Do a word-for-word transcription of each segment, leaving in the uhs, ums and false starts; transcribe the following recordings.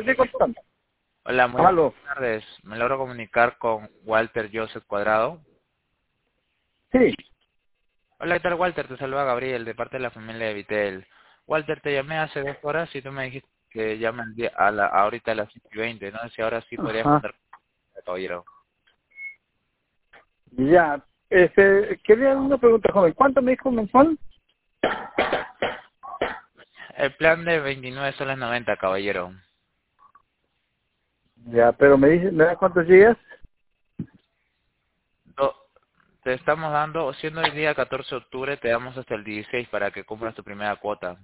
estoy contando. Hola, muy buenas Aló. tardes. Me logro comunicar con Walter Joseph Cuadrado. Sí. Hola, ¿qué tal, Walter? Te saluda Gabriel, de parte de la familia de Vitel. Walter, te llamé hace dos horas y tú me dijiste que llame al día- a la, ahorita a las cinco y veinte, ¿no? Si ahora sí podrías Ajá. contar con el caballero. Ya. Este, quería una pregunta, joven. ¿Cuánto me dijo mensual? El plan de veintinueve soles noventa, caballero. Ya, pero me dice, ¿me da cuántos días? Do- te estamos dando, siendo el día catorce de octubre, te damos hasta el dieciséis para que cumplas tu primera cuota.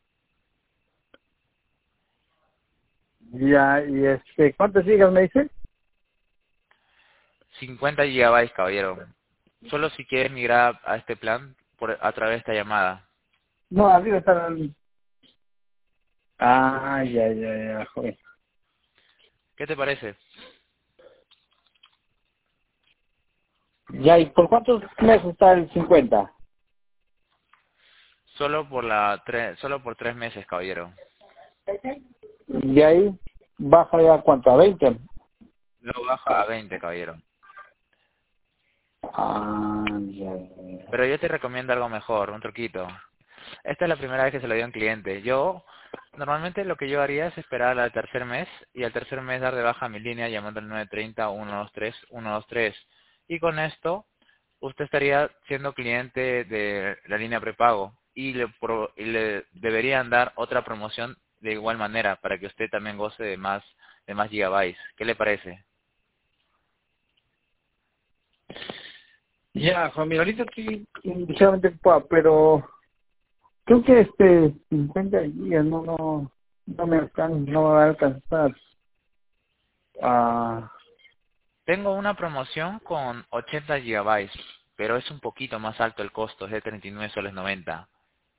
Ya, y este, ¿cuántos gigas me dice? cincuenta gigabytes, caballero. Solo si quieres migrar a este plan por, a través de esta llamada. No, arriba está el... Ah, ya, ya, ya, joven. ¿Qué te parece? Ya, ¿y por cuántos meses está el cincuenta? Solo por la tre- solo por tres meses, caballero. Y ahí baja ya, ¿cuánto? ¿A veinte? Lo baja a veinte, caballero. Ah, ya, ya, ya. Pero yo te recomiendo algo mejor, un truquito. Esta es la primera vez que se lo dio a un cliente. Yo, normalmente lo que yo haría es esperar al tercer mes y al tercer mes dar de baja mi línea llamando al nueve treinta, uno dos tres, uno dos tres. Y con esto, usted estaría siendo cliente de la línea prepago y le, pro- y le deberían dar otra promoción de igual manera para que usted también goce de más, de más gigabytes. ¿Qué le parece? Ya, Juan, ahorita estoy ligeramente ocupado, pero creo que este cincuenta días no, no, no me alcanza, no me va a alcanzar. Ah, Tengo una promoción con ochenta gigabytes, pero es un poquito más alto el costo, es de treinta y nueve soles noventa.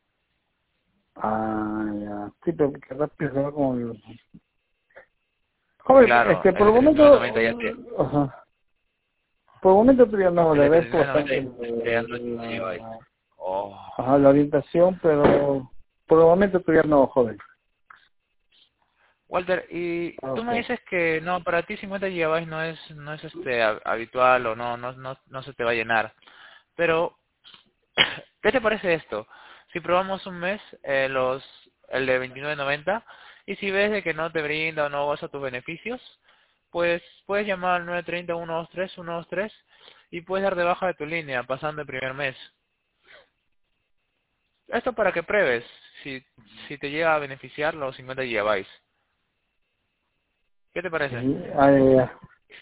ah, ya. Sí, pero que rápido se va con el... Joven, Claro, este, el por de el treinta y nueve momento, noventa ya te, ajá, por el momento todavía no el le de agradezco treinta y nueve noventa ya bastante te está entregando ochenta gigabytes. la, Oh. ajá, la orientación, pero por el momento todavía no, joven. Walter, y Ah, tú me okay. dices que no, para ti cincuenta gigabytes no es, no es este hab- habitual o no, no, no, no se te va a llenar. Pero, ¿qué te parece esto? Si probamos un mes eh, los el de veintinueve noventa y si ves de que no te brinda o no goza tus beneficios, pues puedes llamar al nueve treinta, uno dos tres, uno dos tres y puedes dar de baja de tu línea pasando el primer mes. Esto para que pruebes si, si te llega a beneficiar los cincuenta gigabytes. ¿Qué te parece? Sí, ah, ya.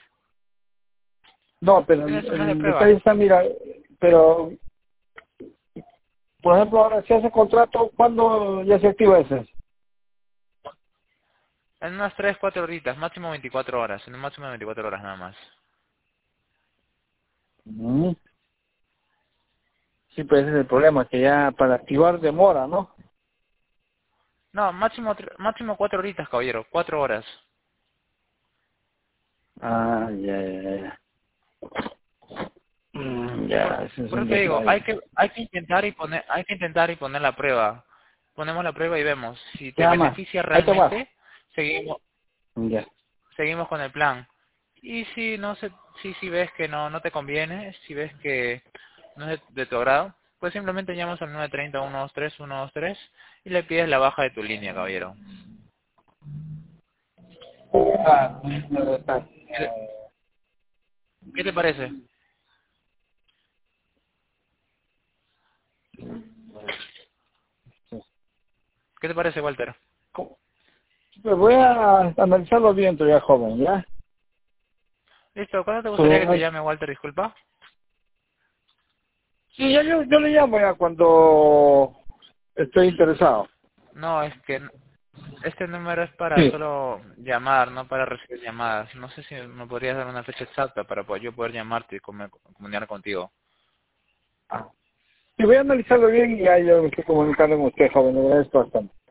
No, pero el, Tienes un mes de el prueba. detalle está, mira, pero, por ejemplo, ahora si hace contrato, ¿cuándo ya se activa ese? En unas tres cuatro horitas, máximo veinticuatro horas, en un máximo de veinticuatro horas nada más. Mm. Sí, pues ese es el problema, que ya para activar demora, ¿no? No, máximo tre- máximo cuatro horitas, caballero, cuatro horas. Ah, ya, ya, ya. Mm, ya, Por, ese es por un eso te digo, hay detalle. que hay que intentar y poner hay que intentar y poner la prueba. Ponemos la prueba y vemos si te Ya más, beneficia ahí te va. realmente, seguimos Ya. seguimos con el plan. Y si no se, si si ves que no no te conviene, si ves que no es de, de tu agrado, pues simplemente llamas al nueve treinta, uno dos tres, uno dos tres y le pides la baja de tu línea, caballero. Ah, no, está. ¿Qué, te qué te parece? ¿Qué te parece, Walter? ¿Cómo? Pues voy a analizarlo bien todavía, joven, ¿ya? Listo, ¿cuándo te gustaría que te Pero, llame, Walter? Disculpa. sí, ya yo, yo le llamo ya cuando estoy interesado. No, es que este número es para Sí. solo llamar, no para recibir llamadas. No sé si me podrías dar una fecha exacta para poder- yo poder llamarte y comu- comunicar contigo. Ah. Sí, voy a analizarlo bien y ya yo me estoy comunicando con usted, joven, le agradezco bastante.